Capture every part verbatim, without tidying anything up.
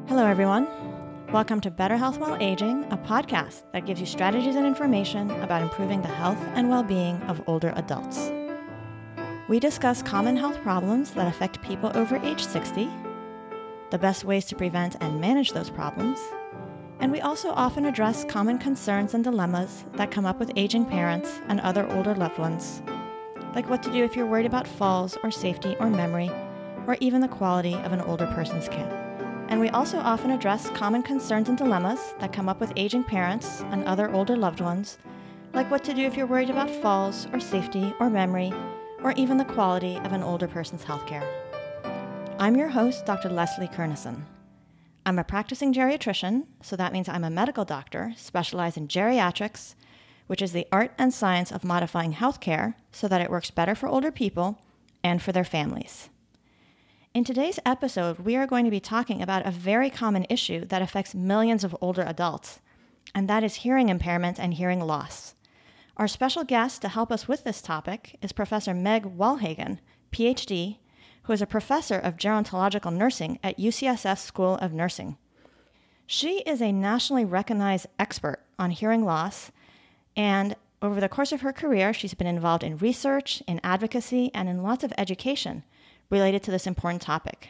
Hello, everyone. Welcome to Better Health While Aging, a podcast that gives you strategies and information about improving the health and well-being of older adults. We discuss common health problems that affect people over age sixty, the best ways to prevent and manage those problems, and we also often address common concerns and dilemmas that come up with aging parents and other older loved ones, like what to do if you're worried about falls or safety or memory, or even the quality of an older person's care. And we also often address common concerns and dilemmas that come up with aging parents and other older loved ones, like what to do if you're worried about falls or safety or memory, or even the quality of an older person's healthcare. I'm your host, Doctor Leslie Kernison. I'm a practicing geriatrician, so that means I'm a medical doctor specialized in geriatrics, which is the art and science of modifying healthcare so that it works better for older people and for their families. In today's episode, we are going to be talking about a very common issue that affects millions of older adults, and that is hearing impairment and hearing loss. Our special guest to help us with this topic is Professor Meg Wollhagen, P H D, who is a professor of gerontological nursing at U C S F School of Nursing. She is a nationally recognized expert on hearing loss, and over the course of her career, she's been involved in research, in advocacy, and in lots of education related to this important topic.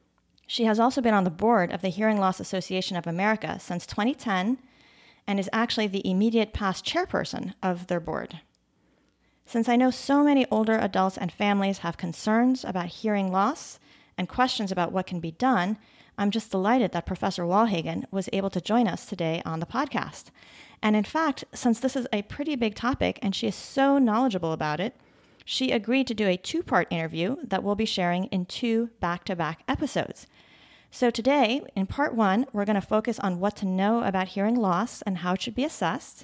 She has also been on the board of the Hearing Loss Association of America since twenty ten and is actually the immediate past chairperson of their board. Since I know so many older adults and families have concerns about hearing loss and questions about what can be done, I'm just delighted that Professor Wollhagen was able to join us today on the podcast. And in fact, since this is a pretty big topic and she is so knowledgeable about it, she agreed to do a two-part interview that we'll be sharing in two back-to-back episodes. So today, in part one, we're going to focus on what to know about hearing loss and how it should be assessed.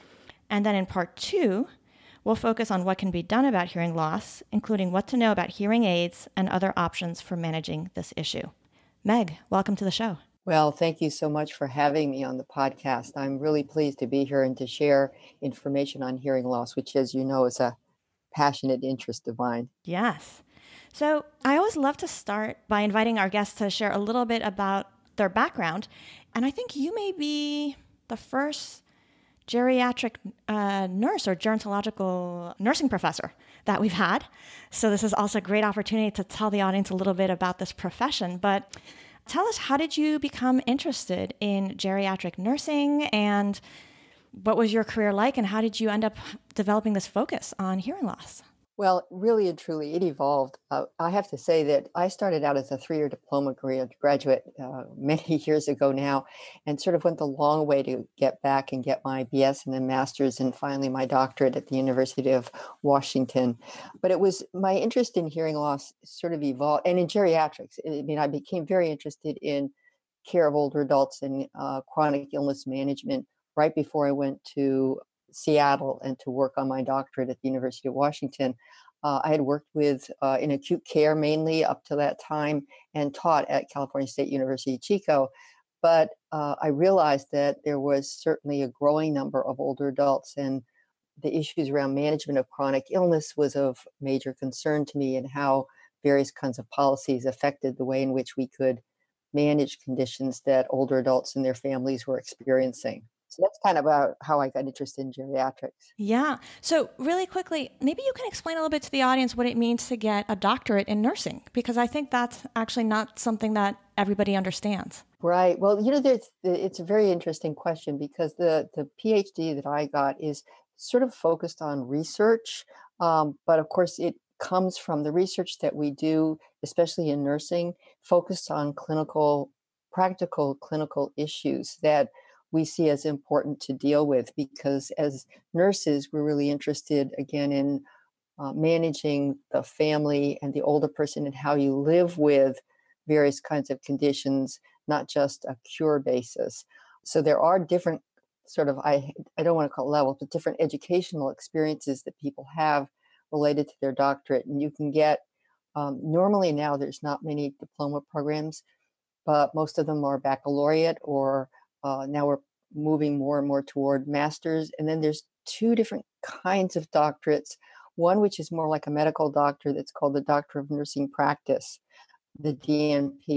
And then in part two, we'll focus on what can be done about hearing loss, including what to know about hearing aids and other options for managing this issue. Meg, welcome to the show. Well, thank you so much for having me on the podcast. I'm really pleased to be here and to share information on hearing loss, which, as you know, is a passionate interest of mine. Yes. So I always love to start by inviting our guests to share a little bit about their background. And I think you may be the first geriatric uh, nurse or gerontological nursing professor that we've had. So this is also a great opportunity to tell the audience a little bit about this profession. But tell us, how did you become interested in geriatric nursing, and what was your career like, and how did you end up developing this focus on hearing loss? Well, really and truly, it evolved. Uh, I have to say that I started out as a three-year diploma graduate uh, many years ago now, and sort of went the long way to get back and get my B S and then master's and finally my doctorate at the University of Washington. But it was my interest in hearing loss sort of evolved, and in geriatrics. I mean, I became very interested in care of older adults and uh, chronic illness management right before I went to Seattle and to work on my doctorate at the University of Washington. Uh, I had worked with uh, in acute care mainly up to that time and taught at California State University, Chico. But uh, I realized that there was certainly a growing number of older adults, and the issues around management of chronic illness was of major concern to me, and how various kinds of policies affected the way in which we could manage conditions that older adults and their families were experiencing. So that's kind of about how I got interested in geriatrics. Yeah. So really quickly, maybe you can explain a little bit to the audience what it means to get a doctorate in nursing, because I think that's actually not something that everybody understands. Right. Well, you know, there's, it's a very interesting question, because the, the PhD that I got is sort of focused on research. Um, but of course, it comes from the research that we do, especially in nursing, focused on clinical, practical clinical issues that we see as important to deal with, because as nurses, we're really interested, again, in uh, managing the family and the older person and how you live with various kinds of conditions, not just a cure basis. So there are different sort of, I, I don't want to call it levels, but different educational experiences that people have related to their doctorate. And you can get, um, normally now there's not many diploma programs, but most of them are baccalaureate, or uh, now we're moving more and more toward masters. And then there's two different kinds of doctorates. One, which is more like a medical doctor, that's called the Doctor of Nursing Practice, the D N P.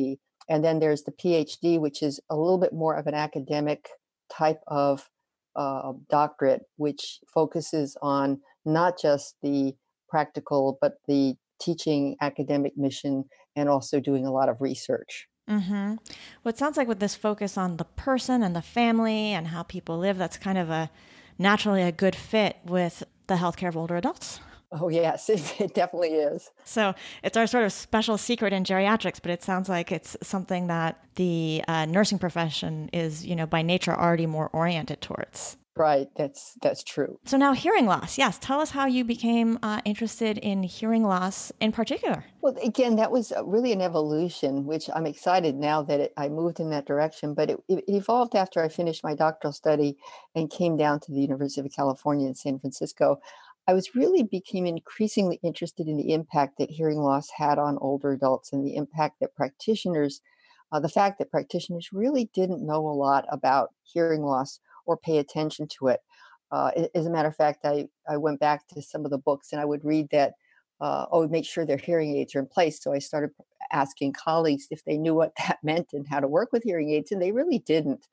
And then there's the PhD, which is a little bit more of an academic type of uh, doctorate, which focuses on not just the practical, but the teaching academic mission and also doing a lot of research. Mm-hmm. Well, it sounds like with this focus on the person and the family and how people live, that's kind of a naturally a good fit with the healthcare of older adults. Oh, yes, it, it definitely is. So it's our sort of special secret in geriatrics, but it sounds like it's something that the uh, nursing profession is, you know, by nature already more oriented towards. Right, that's that's true. So now hearing loss. Yes, tell us how you became uh, interested in hearing loss in particular. Well, again, that was really an evolution, which I'm excited now that it, I moved in that direction. But it, it evolved after I finished my doctoral study and came down to the University of California in San Francisco. I was really became increasingly interested in the impact that hearing loss had on older adults and the impact that practitioners, uh, the fact that practitioners really didn't know a lot about hearing loss or pay attention to it. Uh, a- as a matter of fact, I, I went back to some of the books and I would read that, uh, oh, make sure their hearing aids are in place. So I started asking colleagues if they knew what that meant and how to work with hearing aids, and they really didn't.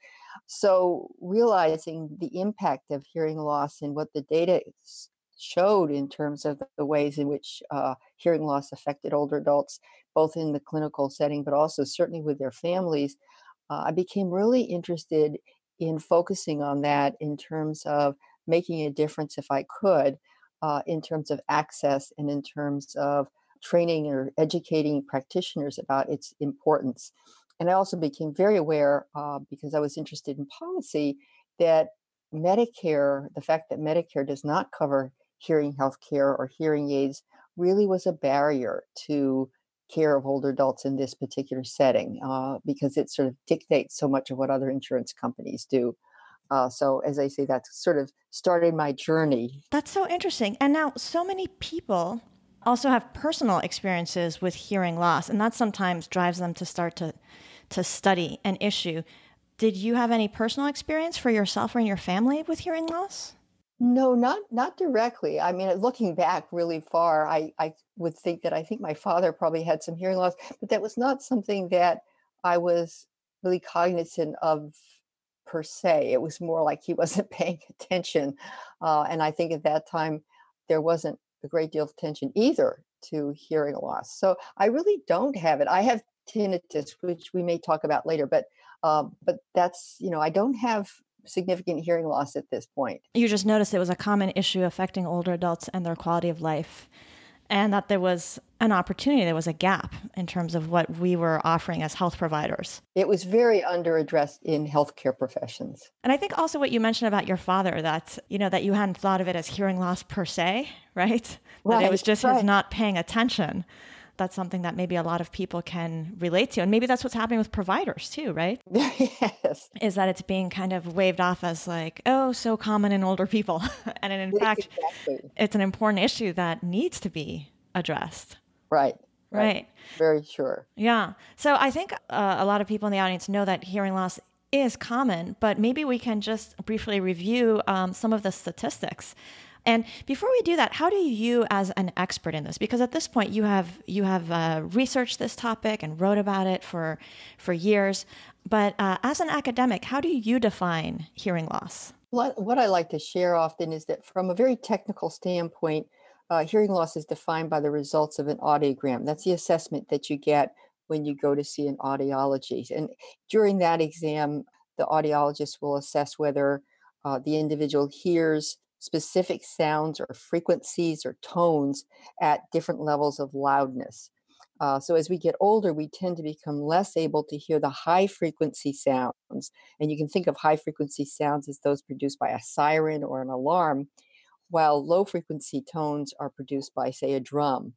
So realizing the impact of hearing loss and what the data s- showed in terms of the ways in which uh, hearing loss affected older adults, both in the clinical setting, but also certainly with their families, uh, I became really interested in focusing on that in terms of making a difference if I could, uh, in terms of access and in terms of training or educating practitioners about its importance. And I also became very aware, uh, because I was interested in policy, that Medicare, the fact that Medicare does not cover hearing health care or hearing aids, really was a barrier to care of older adults in this particular setting, uh, because it sort of dictates so much of what other insurance companies do. Uh, so, as I say, that sort of started my journey. That's so interesting. And now so many people also have personal experiences with hearing loss, and that sometimes drives them to start to to study an issue. Did you have any personal experience for yourself or in your family with hearing loss? No, not not directly. I mean, looking back really far, I I would think that I think my father probably had some hearing loss, but that was not something that I was really cognizant of per se. It was more like he wasn't paying attention, uh, and I think at that time there wasn't a great deal of attention either to hearing loss. So I really don't have it. I have tinnitus, which we may talk about later, but um, but that's you know I don't have significant hearing loss at this point. You just noticed it was a common issue affecting older adults and their quality of life, and that there was an opportunity, there was a gap in terms of what we were offering as health providers. It was very underaddressed in healthcare professions. And I think also what you mentioned about your father, that, you know, that you hadn't thought of it as hearing loss per se, right? That it Right, was just his right. not paying attention. That's something that maybe a lot of people can relate to. And maybe that's what's happening with providers too, right? Yes, Is that it's being kind of waved off as like, oh, so common in older people. And in fact, exactly. it's an important issue that needs to be addressed. Right, right. Right. Very sure. Yeah. So I think uh, a lot of people in the audience know that hearing loss is common, but maybe we can just briefly review um, some of the statistics. And before we do that, how do you, as an expert in this, because at this point you have you have uh, researched this topic and wrote about it for for years, but uh, as an academic, how do you define hearing loss? What, what I like to share often is that from a very technical standpoint, uh, hearing loss is defined by the results of an audiogram. That's the assessment that you get when you go to see an audiologist. And during that exam, the audiologist will assess whether uh, the individual hears specific sounds or frequencies or tones at different levels of loudness. Uh, so as we get older, we tend to become less able to hear the high frequency sounds. And you can think of high frequency sounds as those produced by a siren or an alarm, while low frequency tones are produced by, say, a drum.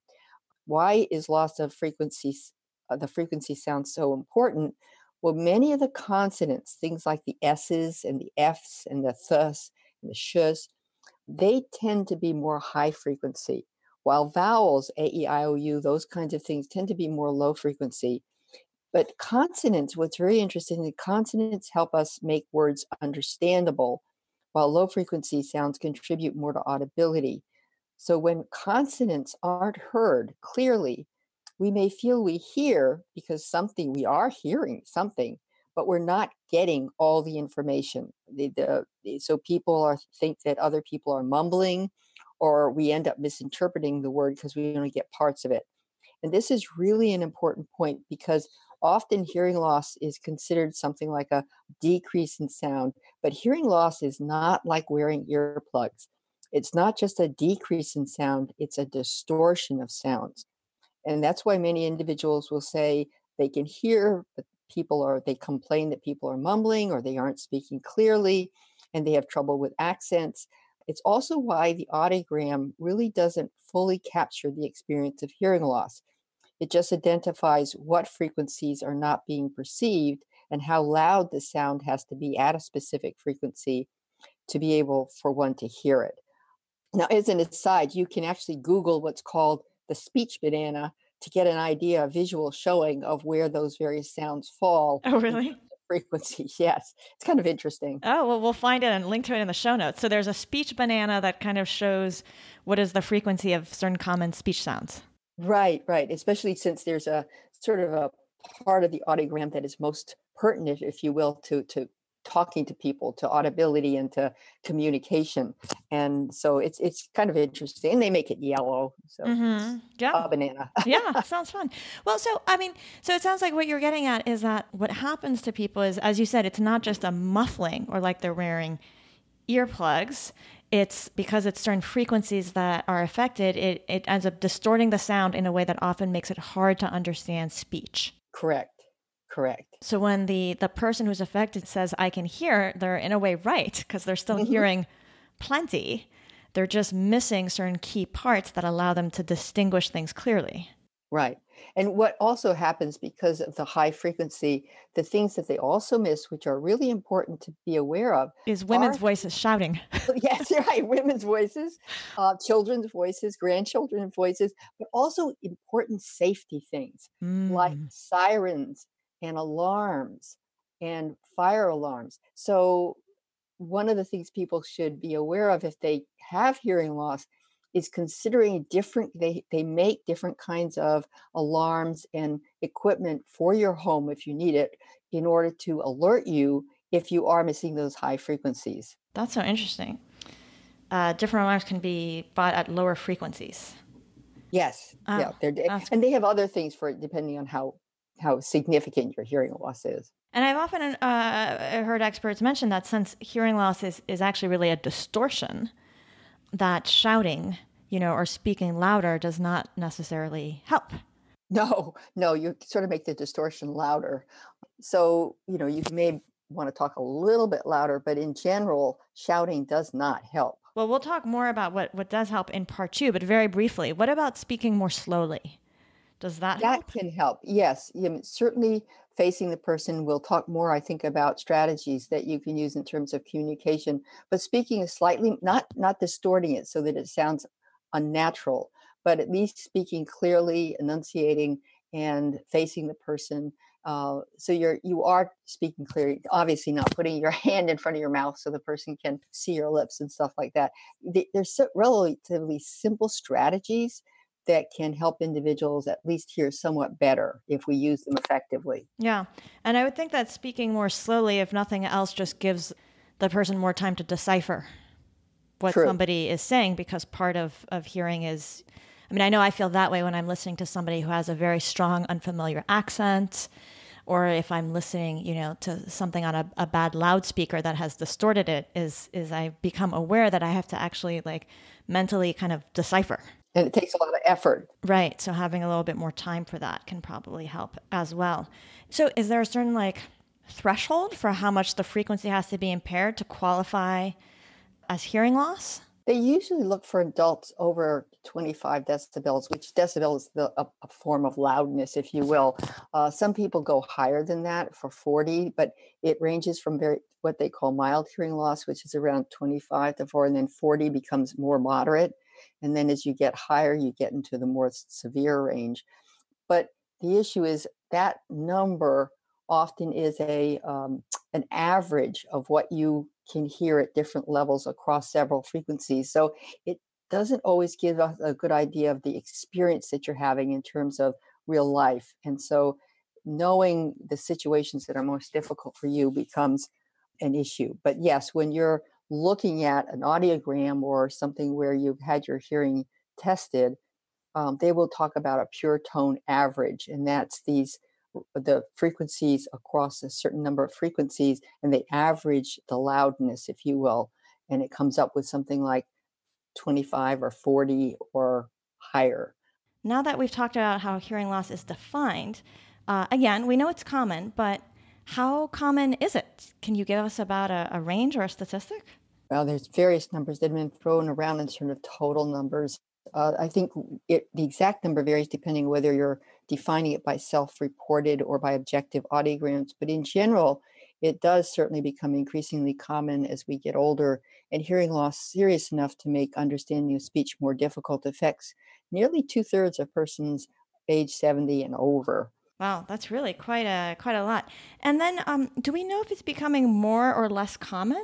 Why is loss of frequencies, uh, the frequency sound so important? Well, many of the consonants, things like the S's and the F's and the thus and the shus, they tend to be more high frequency, while vowels, A, E, I, O, U, those kinds of things tend to be more low frequency. But consonants, what's very interesting, the consonants help us make words understandable, while low frequency sounds contribute more to audibility. So when consonants aren't heard clearly, We may feel we hear because something, we are hearing something, but we're not getting all the information. The, the, the- so people are think that other people are mumbling, or we end up misinterpreting the word because we only get parts of it. And this is really an important point because often hearing loss is considered something like a decrease in sound, but hearing loss is not like wearing earplugs. It's not just a decrease in sound, it's a distortion of sounds. And that's why many individuals will say they can hear, but people are, they complain that people are mumbling or they aren't speaking clearly and they have trouble with accents. It's also why the audiogram really doesn't fully capture the experience of hearing loss. It just identifies what frequencies are not being perceived and how loud the sound has to be at a specific frequency to be able for one to hear it. Now, as an aside, you can actually Google what's called the speech banana to get an idea, a visual showing of where those various sounds fall Oh, in terms really? of frequency. Yes, it's kind of interesting. Oh, well, we'll find it and link to it in the show notes. So there's a speech banana that kind of shows what is the frequency of certain common speech sounds. Right, right. Especially since there's a sort of a part of the audiogram that is most pertinent, if you will, to to talking to people, to audibility and to communication. And so it's it's kind of interesting. And they make it yellow. So Mm-hmm. Yeah. a banana. Yeah, sounds fun. Well, so I mean, so it sounds like what you're getting at is that what happens to people is, as you said, it's not just a muffling or like they're wearing earplugs. It's because it's certain frequencies that are affected, it, it ends up distorting the sound in a way that often makes it hard to understand speech. Correct. Correct. So when the, the person who's affected says, I can hear, they're in a way right, because they're still Mhm. hearing plenty. They're just missing certain key parts that allow them to distinguish things clearly. Right. And what also happens because of the high frequency, the things that they also miss, which are really important to be aware of, Is are women's voices shouting. yes, you're right, women's voices, uh, children's voices, grandchildren's voices, but also important safety things like Mm. sirens and alarms and fire alarms. So one of the things people should be aware of if they have hearing loss is considering different they they make different kinds of alarms and equipment for your home if you need it in order to alert you if you are missing those high frequencies. That's so interesting. Uh, different alarms can be bought at lower frequencies. Yes, Oh, yeah, they're that's and they have other things for it depending on how how significant your hearing loss is. And I've often uh, heard experts mention that since hearing loss is, is actually really a distortion, that shouting, you know, or speaking louder does not necessarily help. No, no, you sort of make the distortion louder. So, you know, you may want to talk a little bit louder, but in general, shouting does not help. Well, we'll talk more about what, what does help in part two, but very briefly, what about speaking more slowly? Does that That help? can help. Yes, you know, certainly facing the person. We'll talk more, I think, about strategies that you can use in terms of communication. But speaking is slightly not not distorting it so that it sounds unnatural, but at least speaking clearly, enunciating, and facing the person. Uh, so you're you are speaking clearly. Obviously, not putting your hand in front of your mouth so the person can see your lips and stuff like that. The- There's so relatively simple strategies that can help individuals at least hear somewhat better if we use them effectively. Yeah. And I would think that speaking more slowly, if nothing else, just gives the person more time to decipher what True. somebody is saying, because part of, of hearing is, I mean, I know I feel that way when I'm listening to somebody who has a very strong, unfamiliar accent, or if I'm listening, you know, to something on a, a bad loudspeaker that has distorted it, is, is I become aware that I have to actually like mentally kind of decipher. And it takes a lot of effort. Right. So having a little bit more time for that can probably help as well. So is there a certain like threshold for how much the frequency has to be impaired to qualify as hearing loss? They usually look for adults over twenty-five decibels, which decibel is the, a, a form of loudness, if you will. Uh, some people go higher than that for forty, but it ranges from very what they call mild hearing loss, which is around twenty-five to four, and then forty becomes more moderate. And then as you get higher, you get into the more severe range. But the issue is that number often is a um, an average of what you can hear at different levels across several frequencies. So it doesn't always give us a good idea of the experience that you're having in terms of real life. And so knowing the situations that are most difficult for you becomes an issue. But yes, when you're looking at an audiogram or something where you've had your hearing tested, um, they will talk about a pure tone average, and that's these the frequencies across a certain number of frequencies, and they average the loudness, if you will, and it comes up with something like twenty-five or forty or higher. Now that we've talked about how hearing loss is defined, uh, again, we know it's common, but how common is it? Can you give us about a, a range or a statistic? Well, there's various numbers that have been thrown around in terms of total numbers. Uh, I think it, the exact number varies depending whether you're defining it by self-reported or by objective audiograms. But in general, it does certainly become increasingly common as we get older, and hearing loss serious enough to make understanding of speech more difficult affects nearly two-thirds of persons age seventy and over. Wow, that's really quite a quite a lot. And then, um, do we know if it's becoming more or less common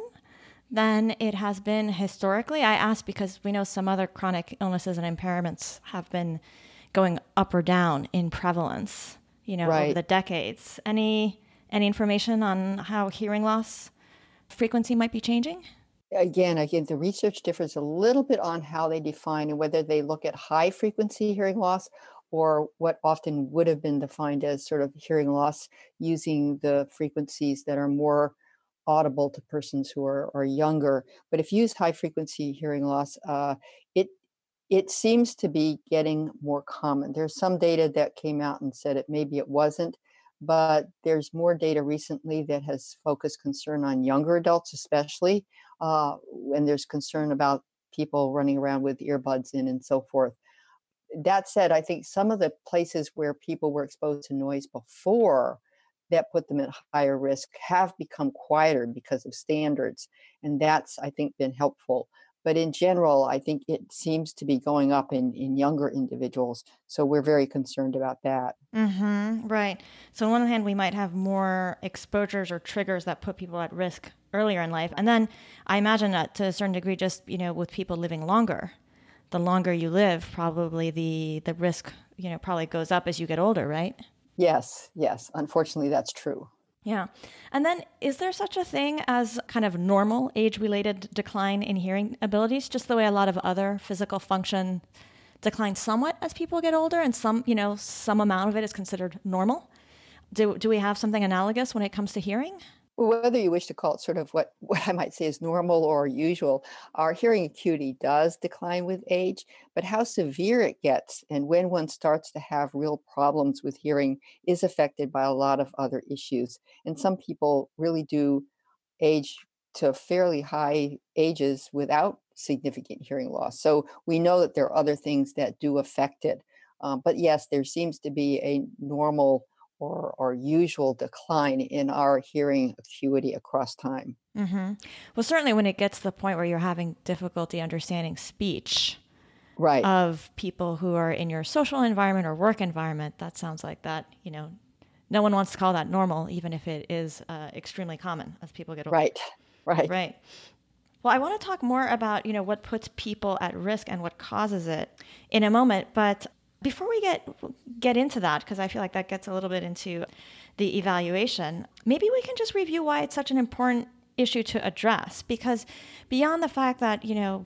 than it has been historically? I ask because we know some other chronic illnesses and impairments have been going up or down in prevalence, you know, over Right. the decades. Any any information on how hearing loss frequency might be changing? Again, again, the research differs a little bit on how they define and whether they look at high frequency hearing loss or what often would have been defined as sort of hearing loss using the frequencies that are more audible to persons who are, are younger. But if you use high frequency hearing loss, uh, it it seems to be getting more common. There's some data that came out and said it maybe it wasn't, but there's more data recently that has focused concern on younger adults, especially, uh, and there's concern about people running around with earbuds in and so forth. That said, I think some of the places where people were exposed to noise before that put them at higher risk have become quieter because of standards. And that's, I think, been helpful. But in general, I think it seems to be going up in, in younger individuals. So we're very concerned about that. Mm-hmm. Right. So on one hand, we might have more exposures or triggers that put people at risk earlier in life. And then I imagine that to a certain degree, just, you know, with people living longer, the longer you live, probably the, the risk, you know, probably goes up as you get older, right? Yes, yes. Unfortunately, that's true. Yeah. And then is there such a thing as kind of normal age-related decline in hearing abilities, just the way a lot of other physical function declines somewhat as people get older and some, you know, some amount of it is considered normal? Do, do we have something analogous when it comes to hearing? Whether you wish to call it sort of what, what I might say is normal or usual, our hearing acuity does decline with age, but how severe it gets and when one starts to have real problems with hearing is affected by a lot of other issues. And some people really do age to fairly high ages without significant hearing loss. So we know that there are other things that do affect it. Um, but yes, there seems to be a normal or, or usual decline in our hearing acuity across time. Mm-hmm. Well, certainly when it gets to the point where you're having difficulty understanding speech Right. of people who are in your social environment or work environment, that sounds like that, you know, no one wants to call that normal, even if it is uh, extremely common as people get older. Right. Right. Right. Well, I want to talk more about, you know, what puts people at risk and what causes it in a moment. But before we get get into that, because I feel like that gets a little bit into the evaluation, maybe we can just review why it's such an important issue to address. Because beyond the fact that, you know,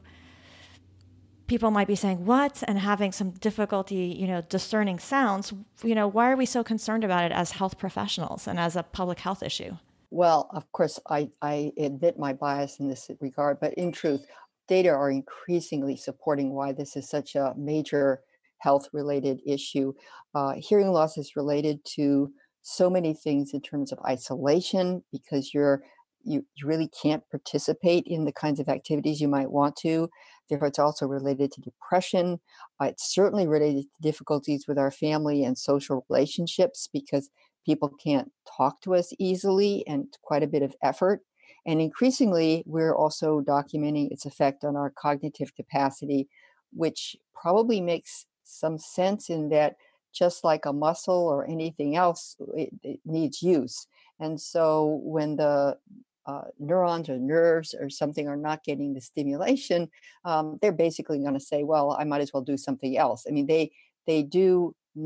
people might be saying what and having some difficulty, you know, discerning sounds, you know, why are we so concerned about it as health professionals and as a public health issue? Well, of course, I, I admit my bias in this regard, but in truth, data are increasingly supporting why this is such a major health related issue. Uh, hearing loss is related to so many things in terms of isolation because you're you, you really can't participate in the kinds of activities you might want to. Therefore, it's also related to depression. Uh, it's certainly related to difficulties with our family and social relationships because people can't talk to us easily and it's quite a bit of effort. And increasingly, we're also documenting its effect on our cognitive capacity, which probably makes some sense in that just like a muscle or anything else, it, it needs use. And so when the uh, neurons or nerves or something are not getting the stimulation, um, they're basically going to say, well, I might as well do something else. I mean, they they do not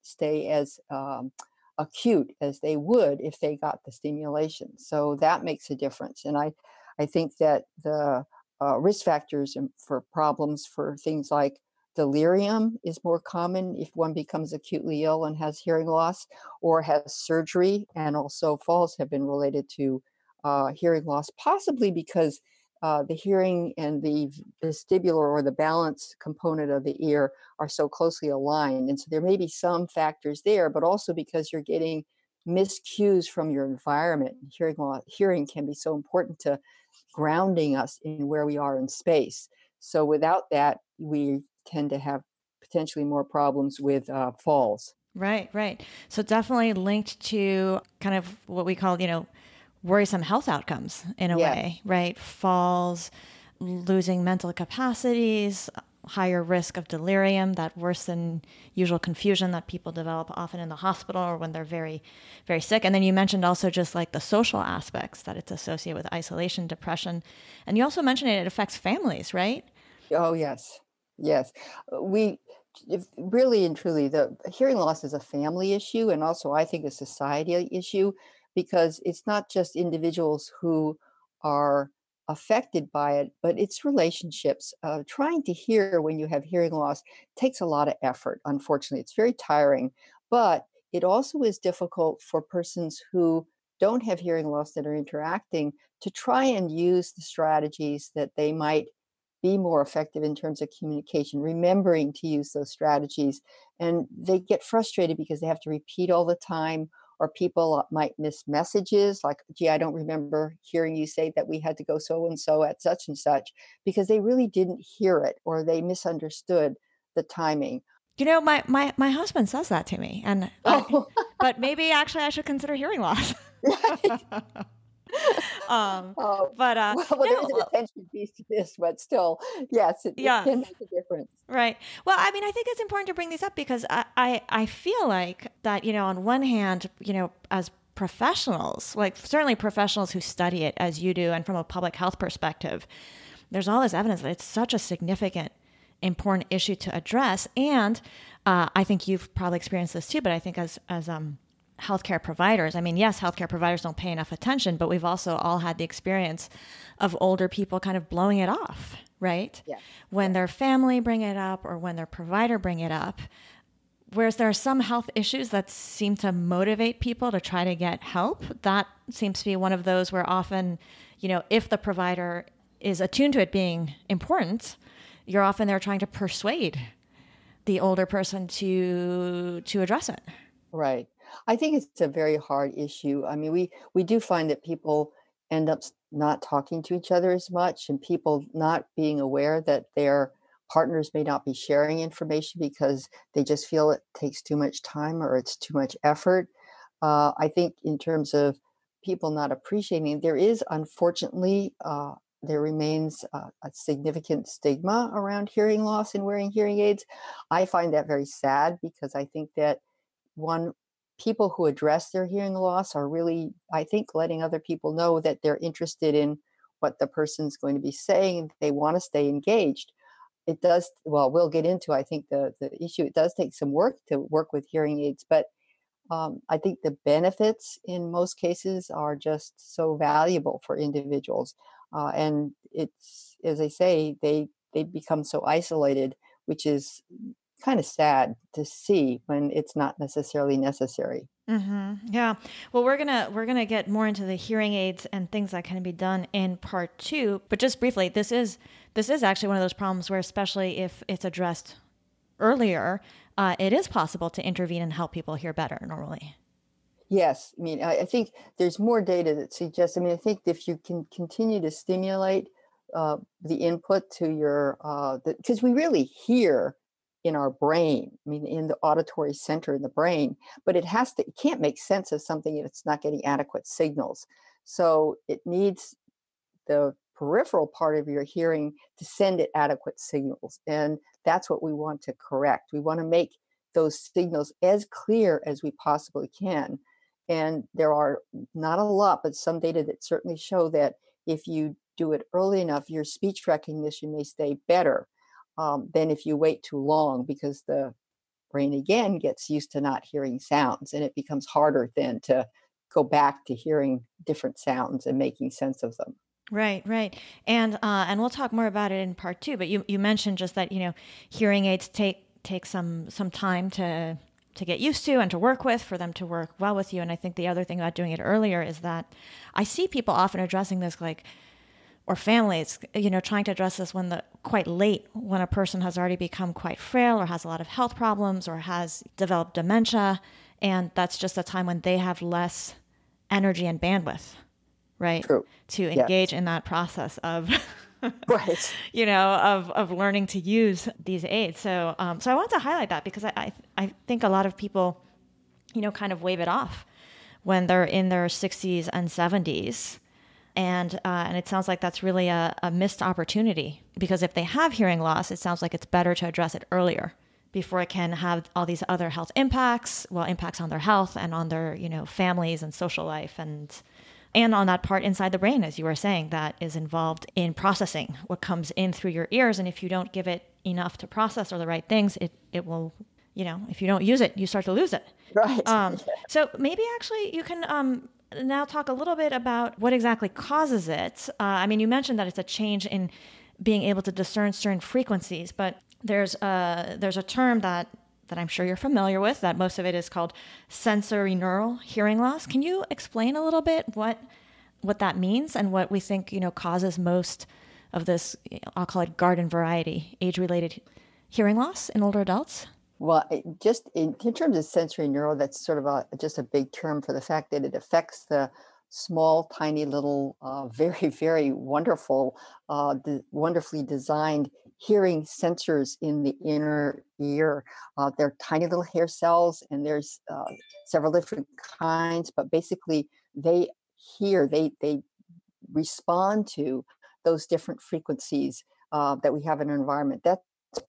stay as um, acute as they would if they got the stimulation. So that makes a difference. And I, I think that the uh, risk factors and for problems for things like delirium is more common if one becomes acutely ill and has hearing loss or has surgery. And also falls have been related to uh, hearing loss, possibly because uh, the hearing and the vestibular or the balance component of the ear are so closely aligned. And so there may be some factors there, but also because you're getting miscues from your environment. Hearing loss, hearing can be so important to grounding us in where we are in space. So without that, we tend to have potentially more problems with uh, falls. Right, right. So definitely linked to kind of what we call, you know, worrisome health outcomes in a Yes. way, right? Falls, losing mental capacities, higher risk of delirium, that worse than usual confusion that people develop often in the hospital or when they're very, very sick. And then you mentioned also just like the social aspects that it's associated with isolation, depression. And you also mentioned it, it affects families, right? Oh, yes. Yes. Uh, We if really and truly, the hearing loss is a family issue and also I think a society issue because it's not just individuals who are affected by it, but it's relationships. Uh, trying to hear when you have hearing loss takes a lot of effort. Unfortunately, it's very tiring, but it also is difficult for persons who don't have hearing loss that are interacting to try and use the strategies that they might be more effective in terms of communication, remembering to use those strategies. And they get frustrated because they have to repeat all the time, or people might miss messages like, gee, I don't remember hearing you say that we had to go so and so at such and such, because they really didn't hear it or they misunderstood the timing. You know, my, my, my husband says that to me, and I, Oh, but maybe actually I should consider hearing loss. right. um, Oh, but uh, well, well, there is no, an well, attention piece to this, but still, yes, it, it yeah, can make a difference. right. Well, I mean, I think it's important to bring these up because I, I, I feel like that, you know, on one hand, you know, as professionals, like certainly professionals who study it as you do, and from a public health perspective, there's all this evidence that it's such a significant, important issue to address. And uh, I think you've probably experienced this too, but I think as, as, um, healthcare providers. I mean, yes, healthcare providers don't pay enough attention, but we've also all had the experience of older people kind of blowing it off, right? Yeah. When Yeah. their family bring it up or when their provider bring it up. Whereas there are some health issues that seem to motivate people to try to get help. That seems to be one of those where often, you know, if the provider is attuned to it being important, you're often there trying to persuade the older person to to address it. Right. I think it's a very hard issue. I mean, we we do find that people end up s- not talking to each other as much, and people not being aware that their partners may not be sharing information because they just feel it takes too much time or it's too much effort. Uh, I think in terms of people not appreciating, there is unfortunately uh, there remains uh, a significant stigma around hearing loss and wearing hearing aids. I find that very sad because I think that one people who address their hearing loss are really, I think, letting other people know that they're interested in what the person's going to be saying and they want to stay engaged. It does, well, we'll get into, I think, the the issue. It does take some work to work with hearing aids, but um, I think the benefits in most cases are just so valuable for individuals. Uh, and it's, as I say, they they become so isolated, which is kind of sad to see when it's not necessarily necessary. Mm-hmm. Yeah. Well, we're gonna we're gonna get more into the hearing aids and things that can be done in part two. But just briefly, this is this is actually one of those problems where, especially if it's addressed earlier, uh, it is possible to intervene and help people hear better normally. Yes, I mean, I, I think there's more data that suggests. I mean, I think if you can continue to stimulate uh, the input to your, because we really hear in our brain. I mean, in the auditory center in the brain, but it has to. It can't make sense of something if it's not getting adequate signals. So it needs the peripheral part of your hearing to send it adequate signals. And that's what we want to correct. We want to make those signals as clear as we possibly can. And there are not a lot, but some data that certainly show that if you do it early enough, your speech recognition may stay better um, than if you wait too long because the brain again gets used to not hearing sounds, and it becomes harder then to go back to hearing different sounds and making sense of them. Right, right. And uh, and we'll talk more about it in part two, but you, you mentioned just that, you know, hearing aids take take some some time to to get used to and to work with, for them to work well with you. And I think the other thing about doing it earlier is that I see people often addressing this, like, or families, you know, trying to address this when the quite late, when a person has already become quite frail or has a lot of health problems or has developed dementia. And that's just a time when they have less energy and bandwidth, right? True. To Yes. engage in that process of, Right. you know, of, of learning to use these aids. So, um, so I want to highlight that because I, I, I think a lot of people, you know, kind of wave it off when they're in their sixties and seventies. And, uh, and it sounds like that's really a, a missed opportunity, because if they have hearing loss, it sounds like it's better to address it earlier before it can have all these other health impacts, well, impacts on their health and on their, you know, families and social life, and and on that part inside the brain, as you were saying, that is involved in processing what comes in through your ears. And if you don't give it enough to process or the right things, it, it will, you know, if you don't use it, you start to lose it. Right. Um, Yeah. So maybe actually you can um, now talk a little bit about what exactly causes it. Uh, I mean, you mentioned that it's a change in being able to discern certain frequencies, but there's a, there's a term that that I'm sure you're familiar with, that most of it is called sensory neural hearing loss. Can you explain a little bit what what that means and what we think, you know, causes most of this, I'll call it garden variety, age-related hearing loss in older adults? Well, it just in, in terms of sensory neural, that's sort of a just a big term for the fact that it affects the small, tiny little, uh, very, very wonderful, uh, de- wonderfully designed hearing sensors in the inner ear. Uh, they're tiny little hair cells, and there's uh, several different kinds, but basically they hear, they they respond to those different frequencies uh, that we have in our environment. That's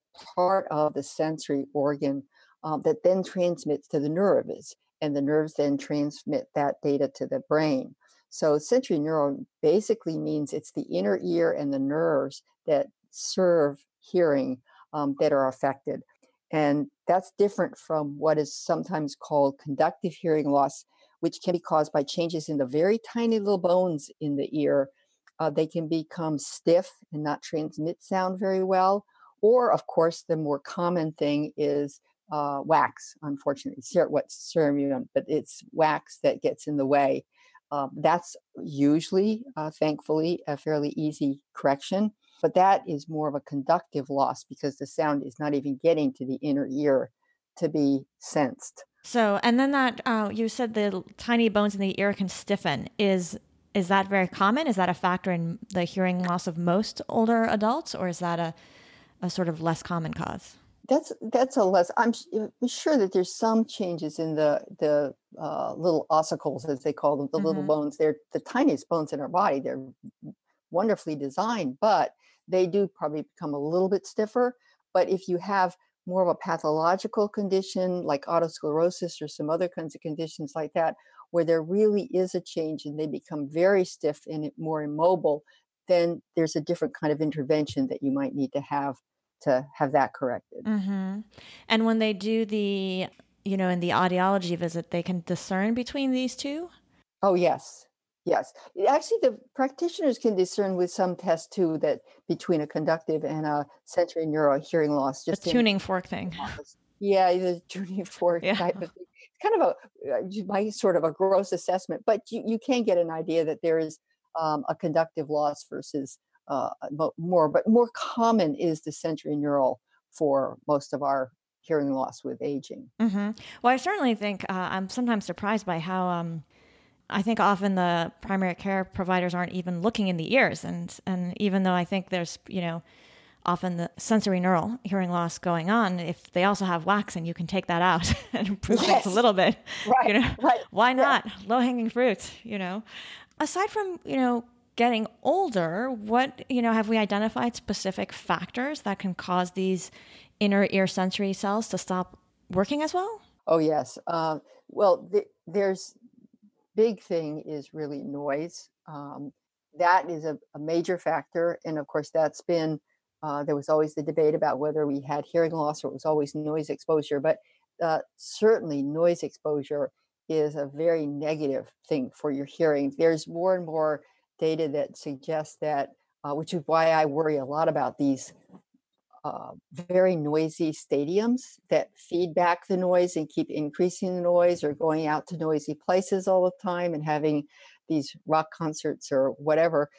part of the sensory organ um, that then transmits to the nerves, and the nerves then transmit that data to the brain. So sensory neural basically means it's the inner ear and the nerves that serve hearing um, that are affected. And that's different from what is sometimes called conductive hearing loss, which can be caused by changes in the very tiny little bones in the ear. Uh, they can become stiff and not transmit sound very well. Or, of course, the more common thing is uh, wax, unfortunately, Cer- what's cerumen, but it's wax that gets in the way. Um, that's usually, uh, thankfully, a fairly easy correction. But that is more of a conductive loss because the sound is not even getting to the inner ear to be sensed. So, and then that, uh, you said the tiny bones in the ear can stiffen. Is is that very common? Is that a factor in the hearing loss of most older adults, or is that a, a sort of less common cause? That's that's a less. I'm s- uh, sure that there's some changes in the the uh, little ossicles, as they call them, the little Mm-hmm. bones. They're the tiniest bones in our body. They're wonderfully designed, but they do probably become a little bit stiffer. But if you have more of a pathological condition like autosclerosis or some other kinds of conditions like that, where there really is a change and they become very stiff and more immobile, then there's a different kind of intervention that you might need to have to have that corrected. Mm-hmm. And when they do the, you know, in the audiology visit, they can discern between these two? Oh, yes. Yes. Actually, the practitioners can discern with some tests too that between a conductive and a sensory neural hearing loss, The just in tuning fork thing. office. Yeah, the tuning fork Yeah. type of thing. It's kind of a uh, you might sort of a gross assessment, but you, you can get an idea that there is um, a conductive loss versus uh, mo- more, but more common is the sensory neural for most of our hearing loss with aging. Mm-hmm. Well, I certainly think uh, I'm sometimes surprised by how um, I think often the primary care providers aren't even looking in the ears, and and even though I think there's, you know, often the sensory neural hearing loss going on, if they also have wax and you can take that out and improve things a Yes, little bit, you right, know, right. why Yeah. not? Low hanging fruit, you know. Aside from, you know, getting older, what, you know, have we identified specific factors that can cause these inner ear sensory cells to stop working as well? Oh, yes. Uh, well, the, there's big thing is really noise. Um, that is a, a major factor. And of course, that's been, uh, there was always the debate about whether we had hearing loss or it was always noise exposure. But uh, certainly noise exposure is a very negative thing for your hearing. There's more and more data that suggests that, uh, which is why I worry a lot about these uh, very noisy stadiums that feed back the noise and keep increasing the noise, or going out to noisy places all the time and having these rock concerts or whatever.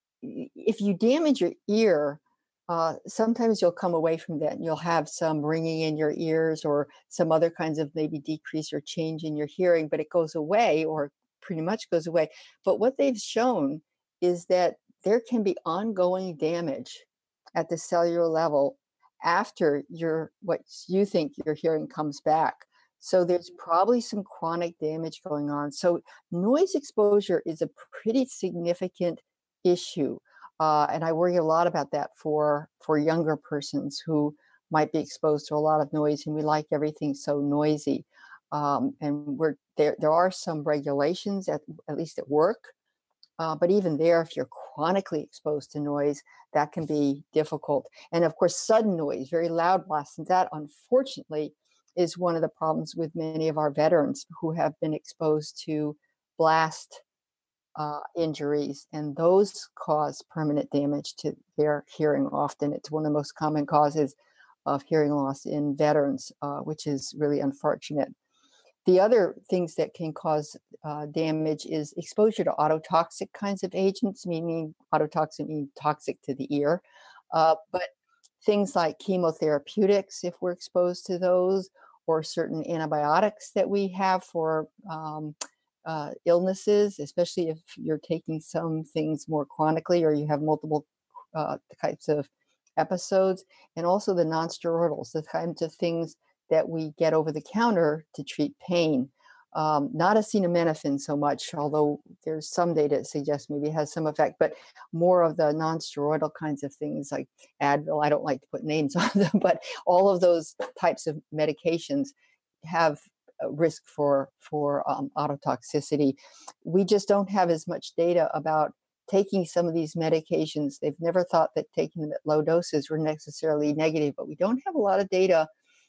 If you damage your ear, uh, sometimes you'll come away from that and you'll have some ringing in your ears or some other kinds of maybe decrease or change in your hearing, but it goes away, or pretty much goes away. But what they've shown is that there can be ongoing damage at the cellular level after your what you think your hearing comes back. So there's probably some chronic damage going on. So noise exposure is a pretty significant issue. Uh, and I worry a lot about that for for younger persons who might be exposed to a lot of noise, and we like everything so noisy. Um, and we're there. There are some regulations at at least at work, uh, but even there, if you're chronically exposed to noise, that can be difficult. And of course, sudden noise, very loud blasts, and that unfortunately is one of the problems with many of our veterans who have been exposed to blast uh, injuries, and those cause permanent damage to their hearing often. It's one of the most common causes of hearing loss in veterans, uh, which is really unfortunate. The other things that can cause uh, damage is exposure to autotoxic kinds of agents, meaning autotoxic means toxic to the ear. Uh, but things like chemotherapeutics, if we're exposed to those, or certain antibiotics that we have for um, uh, illnesses, especially if you're taking some things more chronically or you have multiple uh, types of episodes, and also the nonsteroidals, the kinds of things that we get over the counter to treat pain. Um, not acetaminophen so much, although there's some data that suggests maybe it has some effect, but more of the non-steroidal kinds of things like Advil. I don't like to put names on them, but all of those types of medications have a risk for, for um, autotoxicity. We just don't have as much data about taking some of these medications. They've never thought that taking them at low doses were necessarily negative, but we don't have a lot of data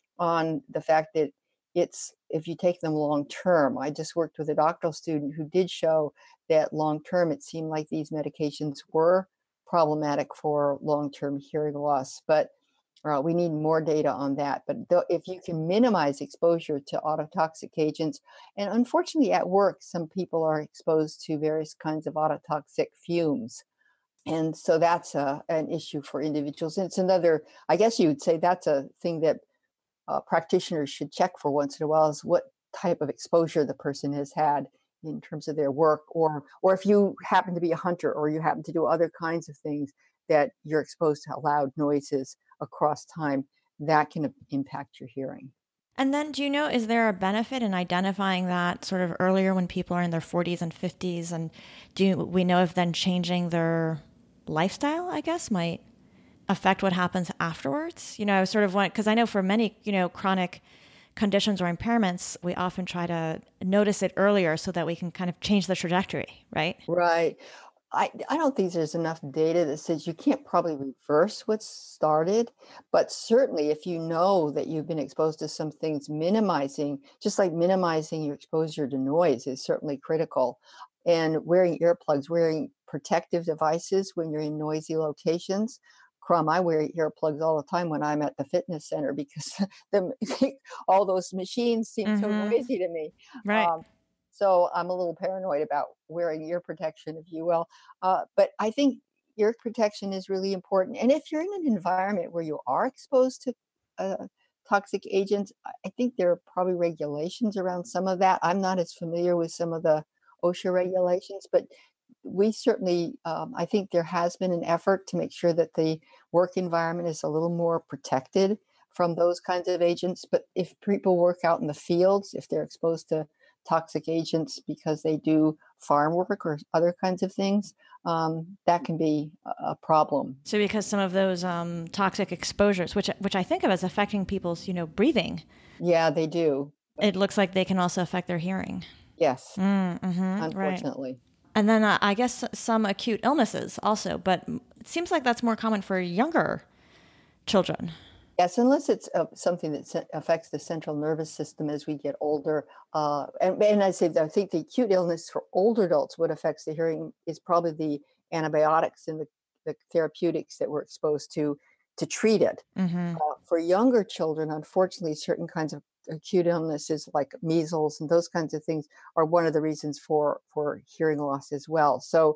on the fact that it's if you take them long term. I just worked with a doctoral student who did show that long term it seemed like these medications were problematic for long term hearing loss. But uh, we need more data on that. But th- if you can minimize exposure to autotoxic agents, and unfortunately at work, some people are exposed to various kinds of autotoxic fumes. And so that's a, an issue for individuals. And it's another, I guess you would say that's a thing that Uh, practitioners should check for once in a while, is what type of exposure the person has had in terms of their work, or or if you happen to be a hunter or you happen to do other kinds of things that you're exposed to loud noises across time, that can impact your hearing. And then do you know, is there a benefit in identifying that sort of earlier when people are in their forties and fifties? And do you, we know if then changing their lifestyle, I guess, might affect what happens afterwards? You know, I was sort of want, because I know for many, you know, chronic conditions or impairments, we often try to notice it earlier so that we can kind of change the trajectory, right? Right. I, I don't think there's enough data that says you can't probably reverse what's started, but certainly if you know that you've been exposed to some things, minimizing, just like minimizing your exposure to noise is certainly critical. And wearing earplugs, wearing protective devices when you're in noisy locations. Crumb, I wear earplugs all the time when I'm at the fitness center because the, all those machines seem mm-hmm. so noisy to me. Right. Um, so I'm a little paranoid about wearing ear protection, if you will. Uh, but I think ear protection is really important. And if you're in an environment where you are exposed to uh, toxic agents, I think there are probably regulations around some of that. I'm not as familiar with some of the OSHA regulations, but we certainly, um, I think there has been an effort to make sure that the work environment is a little more protected from those kinds of agents. But if people work out in the fields, if they're exposed to toxic agents because they do farm work or other kinds of things, um, that can be a problem. So because some of those um, toxic exposures, which which I think of as affecting people's, you know, breathing. Yeah, they do. It looks like they can also affect their hearing. Yes, mm-hmm, unfortunately. Right. And then uh, I guess some acute illnesses also, but it seems like that's more common for younger children. Yes, unless it's uh, something that se- affects the central nervous system as we get older. Uh, and, and I say that I think the acute illness for older adults, what affects the hearing is probably the antibiotics and the, the therapeutics that we're exposed to to treat it. Mm-hmm. Uh, for younger children, unfortunately, certain kinds of acute illnesses like measles and those kinds of things are one of the reasons for for hearing loss as well. So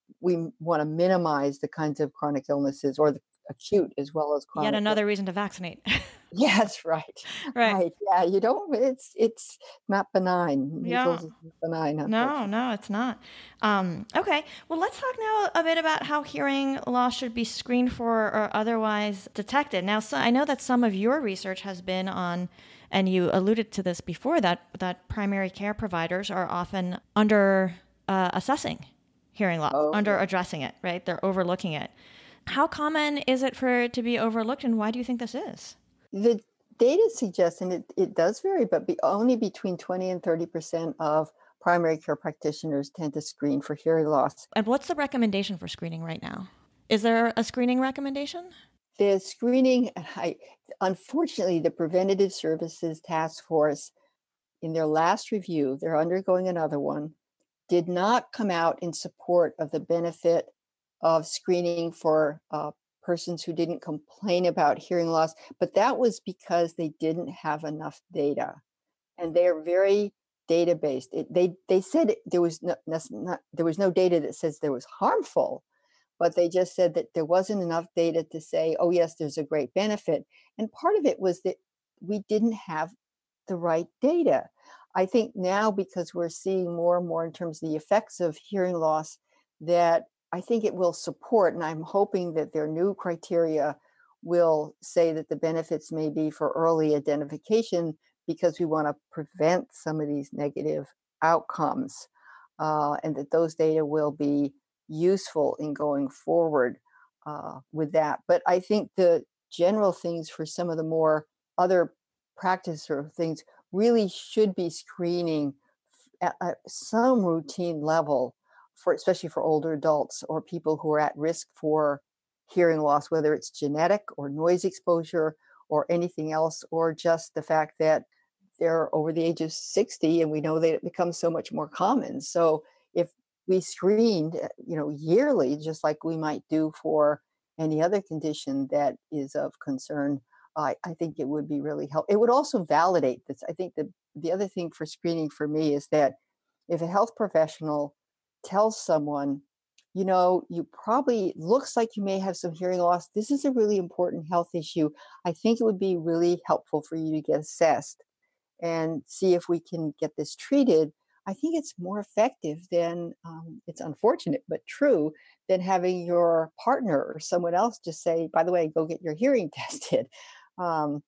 we want to minimize the kinds of chronic illnesses or the acute as well as Yet chronic. another reason to vaccinate. Yeah, that's right. Right. Right. Yeah, you don't it's it's not benign. Yeah. Measles is not benign, No, unfortunately. no, it's not. Um, okay. Well, let's talk now a bit about how hearing loss should be screened for or otherwise detected. Now, so I know that some of your research has been on, and you alluded to this before, that that primary care providers are often under uh, assessing hearing loss, Oh, under yeah. addressing it, right? They're overlooking it. How common is it for it to be overlooked, and why do you think this is? The data suggests, and it, it does vary, but be, only between twenty and thirty percent of primary care practitioners tend to screen for hearing loss. And what's the recommendation for screening right now? Is there a screening recommendation? The screening, I, unfortunately, the Preventative Services Task Force, in their last review, they're undergoing another one, did not come out in support of the benefit of screening for uh, persons who didn't complain about hearing loss, but that was because they didn't have enough data, and they are very data based. It, they they said it- there was no nas- not, there was no data that says there was harmful, but they just said that there wasn't enough data to say, oh yes, there's a great benefit. And part of it was that we didn't have the right data. I think now, because we're seeing more and more in terms of the effects of hearing loss, that I think it will support, and I'm hoping that their new criteria will say that the benefits may be for early identification because we want to prevent some of these negative outcomes, uh, and that those data will be useful in going forward uh, with that. But I think the general things for some of the more other practice or things really should be screening at, at some routine level for especially for older adults or people who are at risk for hearing loss, whether it's genetic or noise exposure or anything else, or just the fact that they're over the age of sixty and we know that it becomes so much more common. So if we screened, uh, you know, yearly, just like we might do for any other condition that is of concern, I, I think it would be really helpful. It would also validate this. I think the the other thing for screening for me is that if a health professional tells someone, you know, you probably looks like you may have some hearing loss. This is a really important health issue. I think it would be really helpful for you to get assessed and see if we can get this treated. I think it's more effective than, um, it's unfortunate but true, than having your partner or someone else just say, by the way, go get your hearing tested. Um,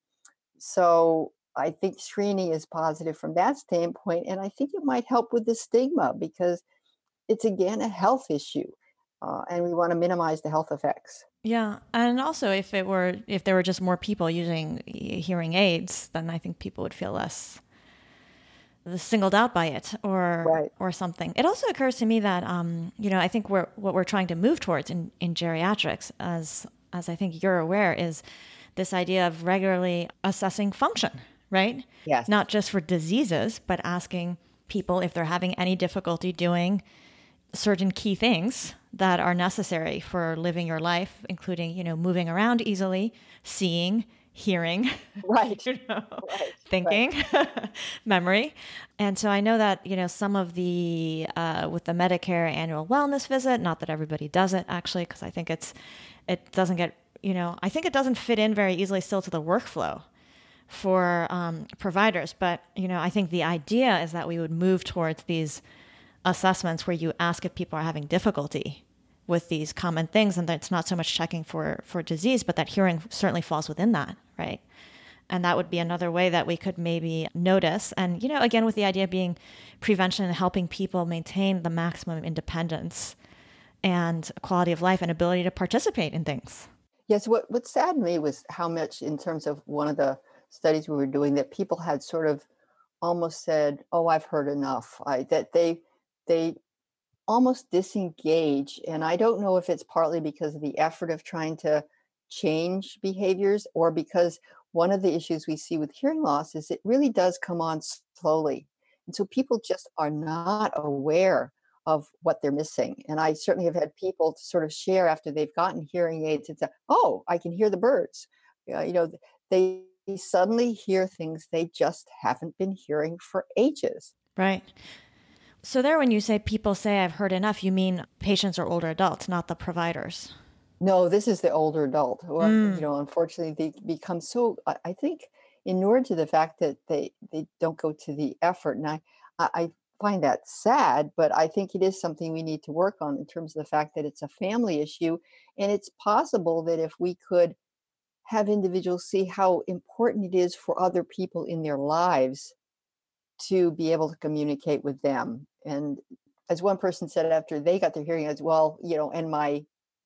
so I think screening is positive from that standpoint. And I think it might help with the stigma because it's, again, a health issue. Uh, and we want to minimize the health effects. Yeah, and also if it were if there were just more people using hearing aids, then I think people would feel less singled out by it or Right. or something. It also occurs to me that um, you know, I think we're what we're trying to move towards in, in geriatrics, as as I think you're aware, is this idea of regularly assessing function, right? Yes. Not just for diseases, but asking people if they're having any difficulty doing certain key things that are necessary for living your life, including, you know, moving around easily, seeing, hearing, Right. you know, Right. thinking, memory. And so I know that, you know, some of the, uh, with the Medicare annual wellness visit, not that everybody does it actually, because I think it's, it doesn't get, you know, I think it doesn't fit in very easily still to the workflow for um, providers. But, you know, I think the idea is that we would move towards these assessments where you ask if people are having difficulty with these common things, and that it's not so much checking for, for disease, but that hearing certainly falls within that, right? And that would be another way that we could maybe notice. And, you know, again, with the idea being prevention and helping people maintain the maximum independence and quality of life and ability to participate in things. Yes, what what saddened me was how much, in terms of one of the studies we were doing, that people had sort of almost said, "Oh, I've heard enough." I that they they almost disengage, and I don't know if it's partly because of the effort of trying to change behaviors, or because one of the issues we see with hearing loss is it really does come on slowly. And so people just are not aware of what they're missing. And I certainly have had people sort of share after they've gotten hearing aids and say, oh, I can hear the birds. Uh, you know, they suddenly hear things they just haven't been hearing for ages. Right. So there, when you say people say I've heard enough, you mean patients or older adults, not the providers. No, this is the older adult who, are, Mm. you know, unfortunately they become so, I I think, inured to the fact that they, they don't go to the effort. And I, I I find that sad, but I think it is something we need to work on in terms of the fact that it's a family issue. And it's possible that if we could have individuals see how important it is for other people in their lives to be able to communicate with them. And as one person said after they got their hearing aids, well, you know, and my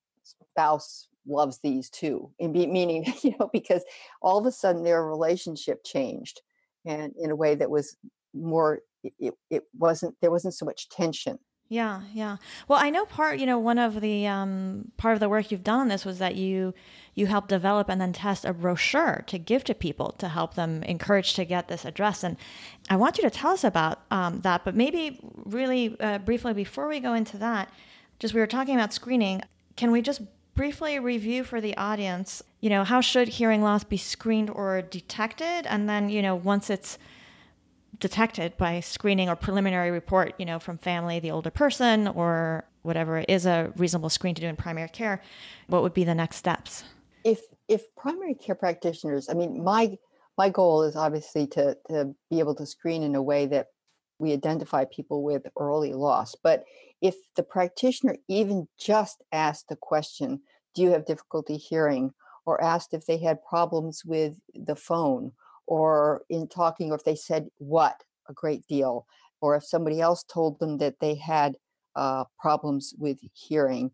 spouse loves these too. And be, meaning, you know, because all of a sudden their relationship changed and in a way that was more, it, it wasn't, there wasn't so much tension. Yeah, yeah. Well, I know part, you know, one of the um, part of the work you've done on this was that you you helped develop and then test a brochure to give to people to help them encourage to get this addressed. And I want you to tell us about um, that, but maybe really uh, briefly before we go into that, just we were talking about screening. Can we just briefly review for the audience, you know, how should hearing loss be screened or detected? And then, you know, once it's detected by screening or preliminary report, you know, from family, the older person, or whatever is a reasonable screen to do in primary care, what would be the next steps? If if primary care practitioners, I mean, my my goal is obviously to to be able to screen in a way that we identify people with early loss. But if the practitioner even just asked the question, do you have difficulty hearing? Or asked if they had problems with the phone or in talking, or if they said what a great deal, or if somebody else told them that they had uh, problems with hearing,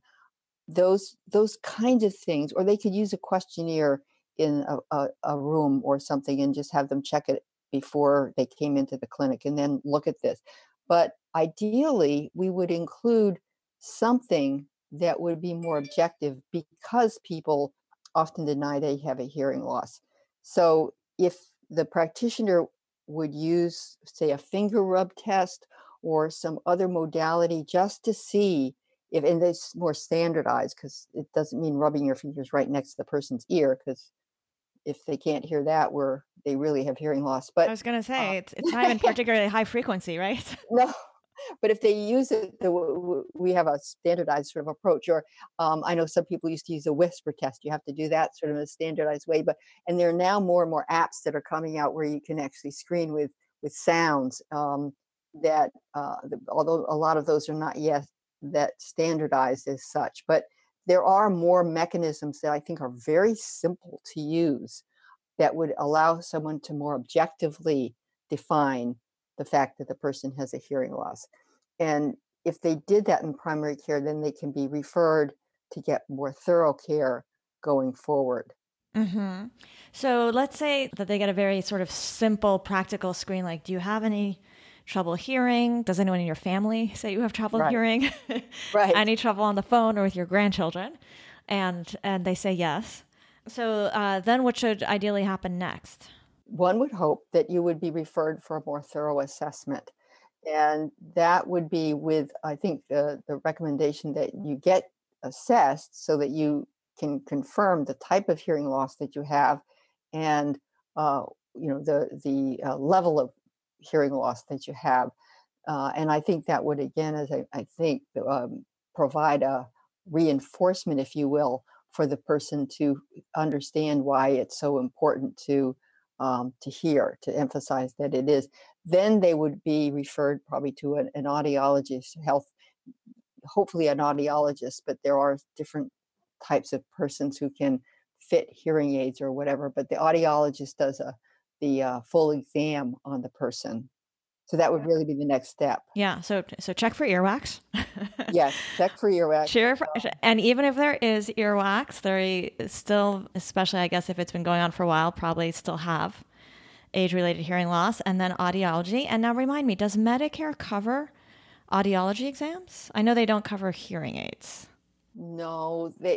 those those kinds of things, or they could use a questionnaire in a, a, a room or something and just have them check it before they came into the clinic and then look at this. But ideally, we would include something that would be more objective because people often deny they have a hearing loss. So if the practitioner would use, say, a finger rub test or some other modality just to see if, and it's more standardized because it doesn't mean rubbing your fingers right next to the person's ear, because if they can't hear that, we're they really have hearing loss. But I was going to uh, say, it's, it's not even particularly high frequency, right? no, but if they use it, the, w- w- we have a standardized sort of approach. Or um, I know some people used to use a whisper test. You have to do that sort of in a standardized way. But and there are now more and more apps that are coming out where you can actually screen with with sounds. Um, that uh, the, although a lot of those are not yet that standardized as such, but there are more mechanisms that I think are very simple to use that would allow someone to more objectively define the fact that the person has a hearing loss. And if they did that in primary care, then they can be referred to get more thorough care going forward. Mm-hmm. So let's say that they get a very sort of simple, practical screen, like, do you have any trouble hearing? Does anyone in your family say you have trouble Right. hearing? Right. Any trouble on the phone or with your grandchildren? And and they say yes. So uh, then what should ideally happen next? One would hope that you would be referred for a more thorough assessment. And that would be with, I think, the, the recommendation that you get assessed so that you can confirm the type of hearing loss that you have and, uh, you know, the, the uh, level of hearing loss that you have. Uh, and I think that would, again, as I, I think, um, provide a reinforcement, if you will, for the person to understand why it's so important to um, to hear, to emphasize that it is. Then they would be referred probably to an, an audiologist, health, hopefully an audiologist, but there are different types of persons who can fit hearing aids or whatever. But the audiologist does a the uh, full exam on the person. So that would really be the next step. Yeah. So so check for earwax. Yes, check for earwax. Sure. For, and even if there is earwax, there still, especially I guess if it's been going on for a while, probably still have age-related hearing loss. And then audiology. And now remind me, does Medicare cover audiology exams? I know they don't cover hearing aids. No, they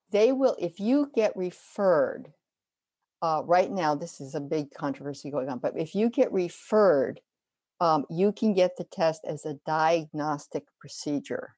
They will, if you get referred, uh, right now, this is a big controversy going on, but if you get referred, um, you can get the test as a diagnostic procedure.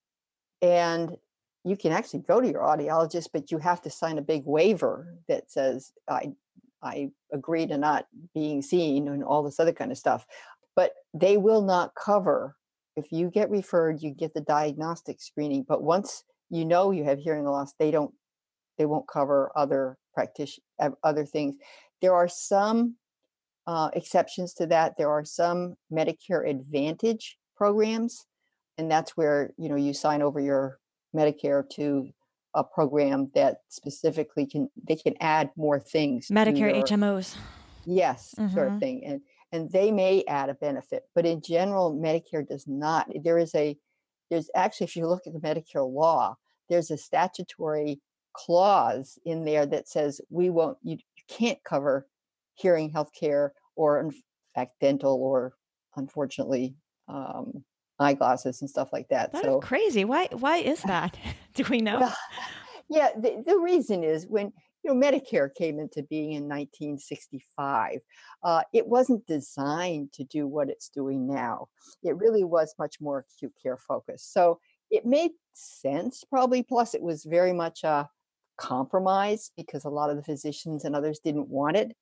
And you can actually go to your audiologist, but you have to sign a big waiver that says, I, I agree to not being seen and all this other kind of stuff. But they will not cover, if you get referred, you get the diagnostic screening. But once you know you have hearing loss, they don't, they won't cover other practition, other things. There are some uh, exceptions to that. There are some Medicare Advantage programs, and that's where, you know, you sign over your Medicare to a program that specifically can, they can add more things to Medicare your, H M Os. yes, sort of Mm-hmm. thing. And and they may add a benefit, but in general, Medicare does not. There is a, there's actually, if you look at the Medicare law, there's a statutory clause in there that says we won't, you, you can't cover hearing health care, or in fact dental, or unfortunately um, eyeglasses and stuff like that. That is So, crazy. Why why is that? Do we know? well, yeah, the, the reason is when, you know, Medicare came into being in nineteen sixty-five, uh, it wasn't designed to do what it's doing now. It really was much more acute care focused. So it made sense probably. Plus, it was very much a compromise because a lot of the physicians and others didn't want it.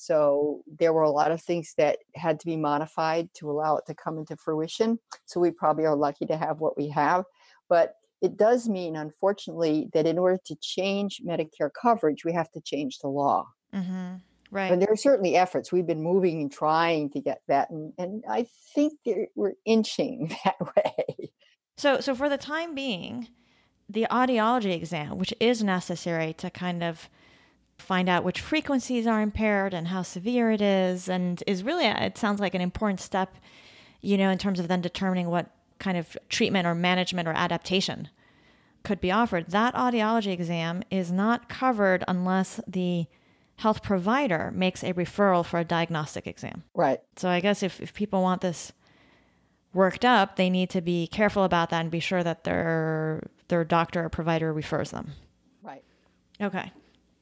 So there were a lot of things that had to be modified to allow it to come into fruition. So we probably are lucky to have what we have. But it does mean, unfortunately, that in order to change Medicare coverage, we have to change the law. Mm-hmm. Right. And there are certainly efforts. We've been moving and trying to get that. And, and I think there- we're inching that way. So so for the time being, the audiology exam, which is necessary to kind of find out which frequencies are impaired and how severe it is, and is really, it sounds like an important step, you know, in terms of then determining what kind of treatment or management or adaptation could be offered. That audiology exam is not covered unless the health provider makes a referral for a diagnostic exam. Right. So I guess if, if people want this worked up, they need to be careful about that and be sure that their their doctor or provider refers them. Right. Okay.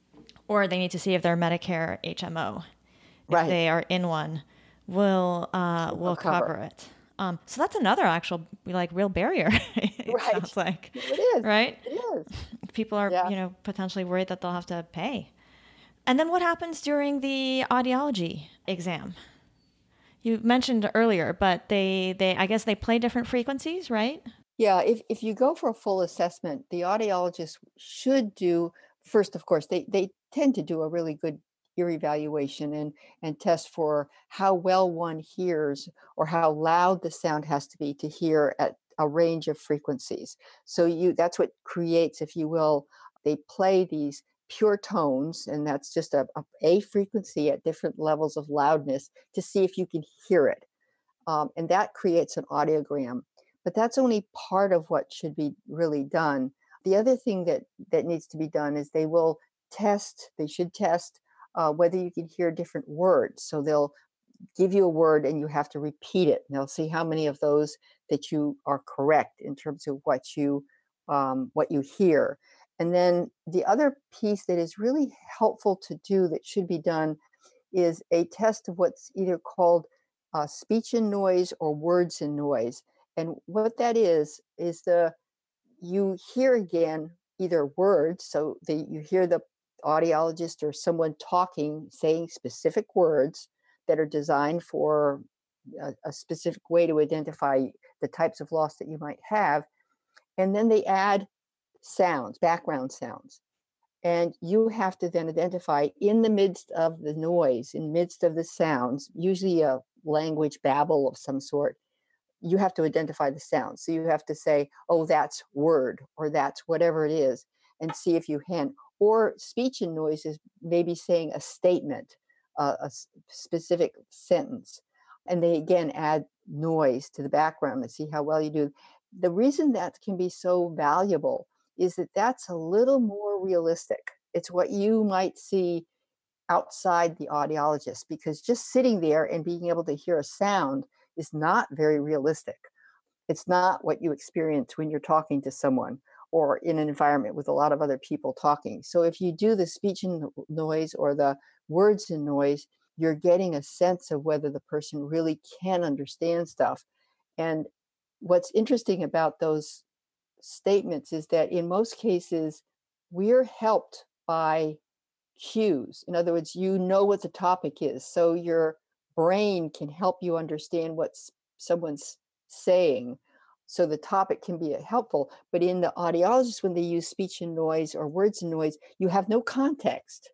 Or they need to see if they're Medicare H M O. If Right. they are in one, will uh, will cover. cover it. Um, so that's another actual like real barrier. It Right. sounds like It is. right. It is. People are Yeah. you know potentially worried that they'll have to pay. And then what happens during the audiology exam? You mentioned earlier, but they they I guess they play different frequencies, right? Yeah, if, if you go for a full assessment, the audiologist should do first, of course, they, they tend to do a really good ear evaluation and, and test for how well one hears or how loud the sound has to be to hear at a range of frequencies. So you that's what creates, if you will, they play these pure tones, and that's just a, a, a frequency at different levels of loudness to see if you can hear it. Um, and that creates an audiogram. But that's only part of what should be really done. The other thing that that needs to be done is they will test. They should test uh, whether you can hear different words. So they'll give you a word and you have to repeat it. And they'll see how many of those that you are correct in terms of what you um, what you hear. And then the other piece that is really helpful to do that should be done is a test of what's either called uh, speech and noise or words and noise. And what that is, is the you hear again either words, so the, you hear the audiologist or someone talking, saying specific words that are designed for a, a specific way to identify the types of loss that you might have. And then they add sounds, background sounds. And you have to then identify in the midst of the noise, in midst of the sounds, usually a language babble of some sort, you have to identify the sound. So you have to say, oh, that's word, or that's whatever it is, and see if you can. Or speech and noise is maybe saying a statement, uh, a s- specific sentence. And they again add noise to the background and see how well you do. The reason that can be so valuable is that that's a little more realistic. It's what you might see outside the audiologist, because just sitting there and being able to hear a sound is not very realistic. It's not what you experience when you're talking to someone, or in an environment with a lot of other people talking. So if you do the speech and noise or the words and noise, you're getting a sense of whether the person really can understand stuff. And what's interesting about those statements is that in most cases, we're helped by cues. In other words, you know what the topic is. So your brain can help you understand what s- someone's saying. So the topic can be helpful. But in the audiologist, when they use speech and noise or words and noise, you have no context.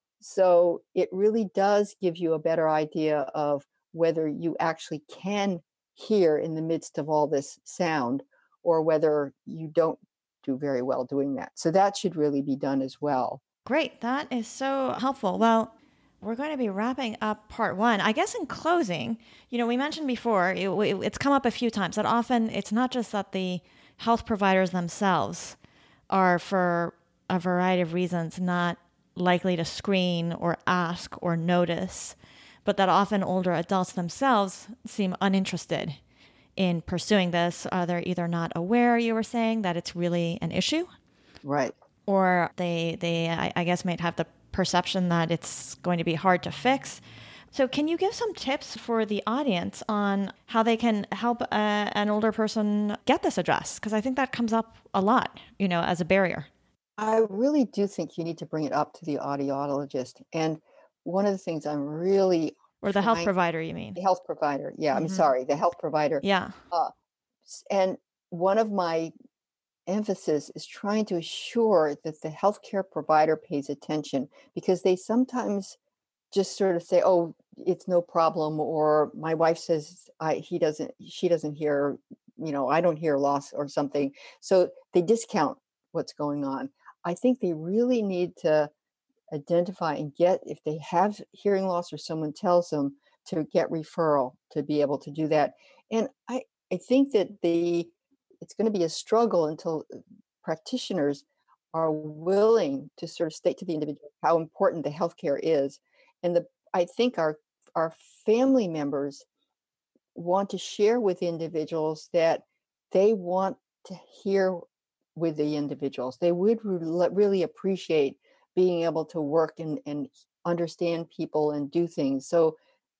So it really does give you a better idea of whether you actually can hear in the midst of all this sound or whether you don't do very well doing that. So that should really be done as well. Great. That is so helpful. Well, we're going to be wrapping up part one. I guess in closing, you know, we mentioned before, it, it, it's come up a few times that often it's not just that the health providers themselves are, for a variety of reasons, not likely to screen or ask or notice, but that often older adults themselves seem uninterested in pursuing this. Uh, they're either not aware, you were saying, that it's really an issue. Right. Or they, they I, I guess, might have the perception that it's going to be hard to fix. So can you give some tips for the audience on how they can help uh, an older person get this addressed? Because I think that comes up a lot, you know, as a barrier. I really do think you need to bring it up to the audiologist. And one of the things I'm really Or the health trying, provider, you mean? the health provider. Yeah, I'm Mm-hmm. sorry, the health provider. Yeah. Uh, s- and one of my emphasis is trying to assure that the healthcare provider pays attention because they sometimes just sort of say, "Oh, it's no problem," or "My wife says I he doesn't, she doesn't hear, you know, I don't hear loss or something." So they discount what's going on. I think they really need to identify and get, if they have hearing loss or someone tells them, to get referral to be able to do that. And I I think that the it's going to be a struggle until uh, practitioners are willing to sort of state to the individual how important the healthcare is. And the I think our our family members want to share with individuals that they want to hear with the individuals. They would re- really appreciate being able to work and, and understand people and do things. So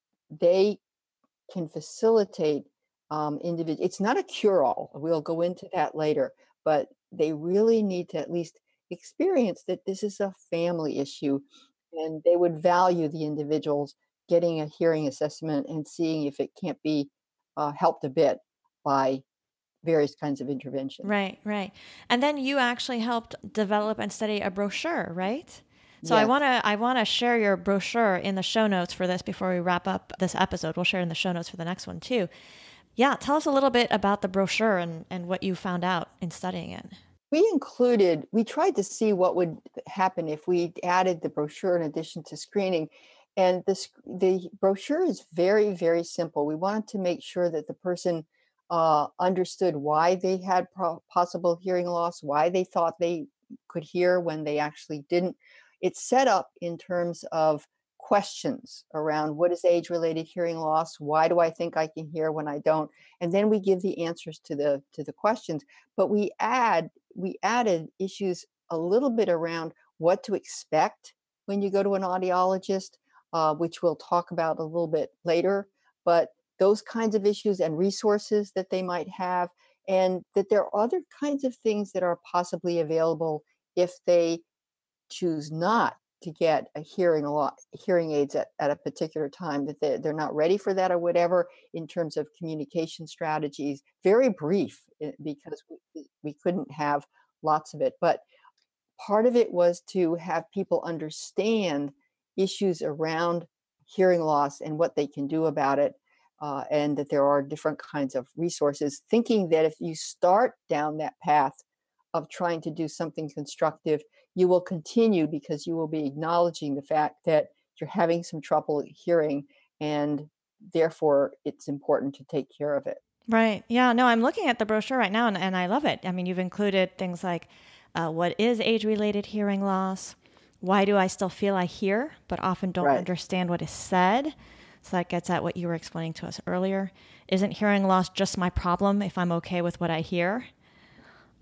they can facilitate um, individual. It's not a cure-all. We'll go into that later, but they really need to at least experience that this is a family issue, and they would value the individuals getting a hearing assessment and seeing if it can't be uh, helped a bit by various kinds of intervention. Right, right. And then you actually helped develop and study a brochure, right? So Yes. I want to I want to share your brochure in the show notes for this before we wrap up this episode. We'll share in the show notes for the next one too. Yeah, tell us a little bit about the brochure and, and what you found out in studying it. We included, we tried to see what would happen if we added the brochure in addition to screening. And this, the brochure is very, very simple. We wanted to make sure that the person uh, understood why they had pro- possible hearing loss, why they thought they could hear when they actually didn't. It's set up in terms of questions around what is age-related hearing loss, why do I think I can hear when I don't, and then we give the answers to the to the questions. But we add we added issues a little bit around what to expect when you go to an audiologist, uh, which we'll talk about a little bit later. But those kinds of issues and resources that they might have, and that there are other kinds of things that are possibly available if they choose not to get a hearing a lot hearing aids at, at a particular time, that they, they're not ready for that or whatever, in terms of communication strategies. Very brief eh, because we, we couldn't have lots of it, but part of it was to have people understand issues around hearing loss and what they can do about it, uh, and that there are different kinds of resources, thinking that if you start down that path of trying to do something constructive, you will continue because you will be acknowledging the fact that you're having some trouble hearing, and therefore it's important to take care of it. Right. Yeah. No, I'm looking at the brochure right now and, and I love it. I mean, you've included things like uh, what is age-related hearing loss? Why do I still feel I hear, but often don't Right. understand what is said? So that gets at what you were explaining to us earlier. Isn't hearing loss just my problem if I'm okay with what I hear?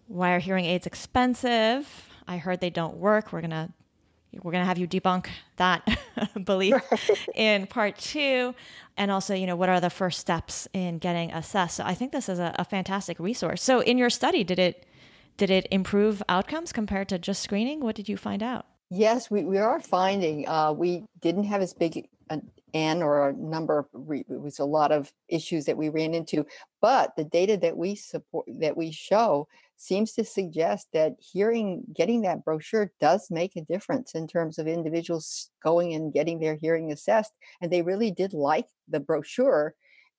why are hearing aids expensive? I heard they don't work. We're going to We're going to have you debunk that belief Right. in part two. And also, you know, what are the first steps in getting assessed? So I think this is a, a fantastic resource. So in your study, did it did it improve outcomes compared to just screening? What did you find out? Yes, we, we are finding uh, we didn't have as big an N or a number. Of re- it was a lot of issues that we ran into, but the data that we support that we show seems to suggest that hearing, getting that brochure does make a difference in terms of individuals going and getting their hearing assessed, and they really did like the brochure,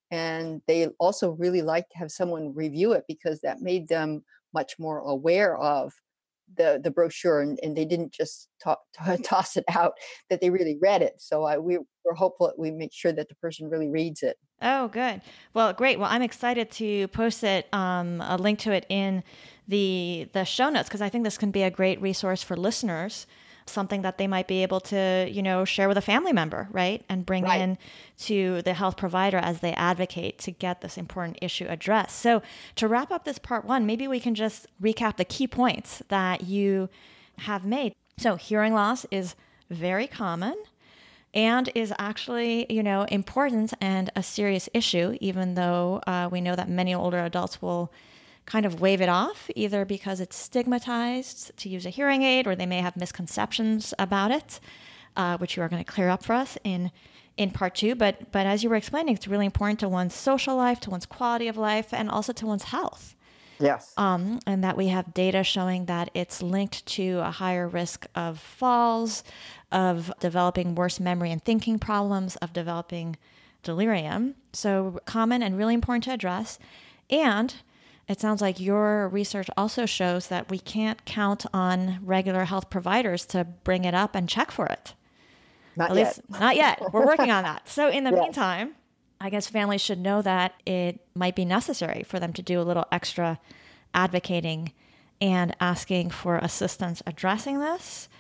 and they also really liked to have someone review it because that made them much more aware of the the brochure, and, and they didn't just to- to- toss it out, that they really read it. So I we we're hopeful that we make sure that the person really reads it. Oh, good. Well, great. Well, I'm excited to post it, um, a link to it in the the show notes, because I think this can be a great resource for listeners, something that they might be able to, you know, share with a family member, right? And bring Right. in to the health provider as they advocate to get this important issue addressed. So to wrap up this part one, maybe we can just recap the key points that you have made. So hearing loss is very common and is actually, you know, important and a serious issue, even though uh, we know that many older adults will kind of wave it off, either because it's stigmatized to use a hearing aid or they may have misconceptions about it, uh, which you are going to clear up for us in in part two. But but as you were explaining, it's really important to one's social life, to one's quality of life, and also to one's health. Yes. Um, and that we have data showing that it's linked to a higher risk of falls, of developing worse memory and thinking problems, of developing delirium. So common and really important to address. And it sounds like your research also shows that we can't count on regular health providers to bring it up and check for it. Not At yet. least not yet. We're working on that. So in the Yes. meantime, I guess families should know that it might be necessary for them to do a little extra advocating and asking for assistance addressing this.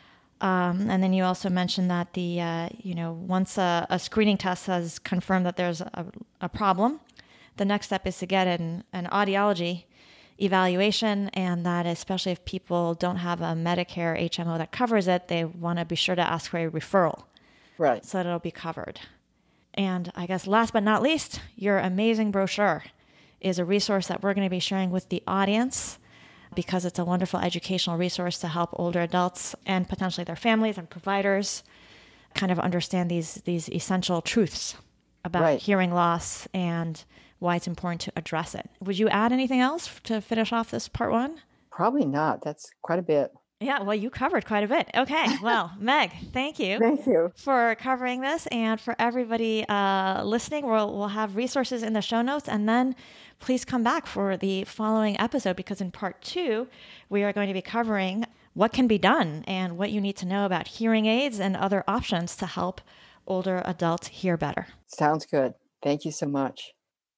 Um, and then you also mentioned that the, uh, you know, once a, a screening test has confirmed that there's a, a problem, the next step is to get an, an audiology evaluation, and that especially if people don't have a Medicare H M O that covers it, they want to be sure to ask for a referral Right. so that it'll be covered. And I guess last but not least, your amazing brochure is a resource that we're going to be sharing with the audience because it's a wonderful educational resource to help older adults and potentially their families and providers kind of understand these these essential truths about Right. hearing loss and why it's important to address it. Would you add anything else to finish off this part one? Probably not. That's quite a bit. Yeah, well, you covered quite a bit. Okay, well, Meg, thank you. Thank you. For covering this, and for everybody uh, listening, we'll, we'll have resources in the show notes, and then please come back for the following episode, because in part two, we are going to be covering what can be done and what you need to know about hearing aids and other options to help older adults hear better. Sounds good. Thank you so much.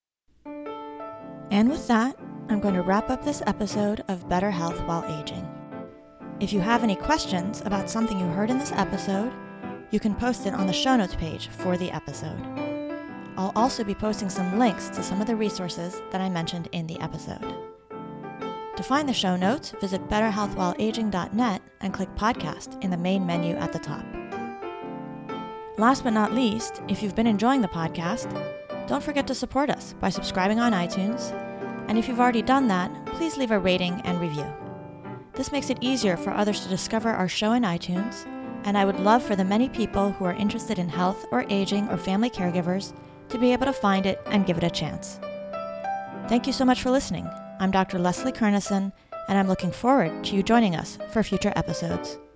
And with that, I'm going to wrap up this episode of Better Health While Aging. If you have any questions about something you heard in this episode, you can post it on the show notes page for the episode. I'll also be posting some links to some of the resources that I mentioned in the episode. To find the show notes, visit better health while aging dot net and click podcast in the main menu at the top. Last but not least, if you've been enjoying the podcast, don't forget to support us by subscribing on iTunes, and if you've already done that, please leave a rating and review. This makes it easier for others to discover our show in iTunes, and I would love for the many people who are interested in health or aging or family caregivers to be able to find it and give it a chance. Thank you so much for listening. I'm Doctor Leslie Kernison, and I'm looking forward to you joining us for future episodes.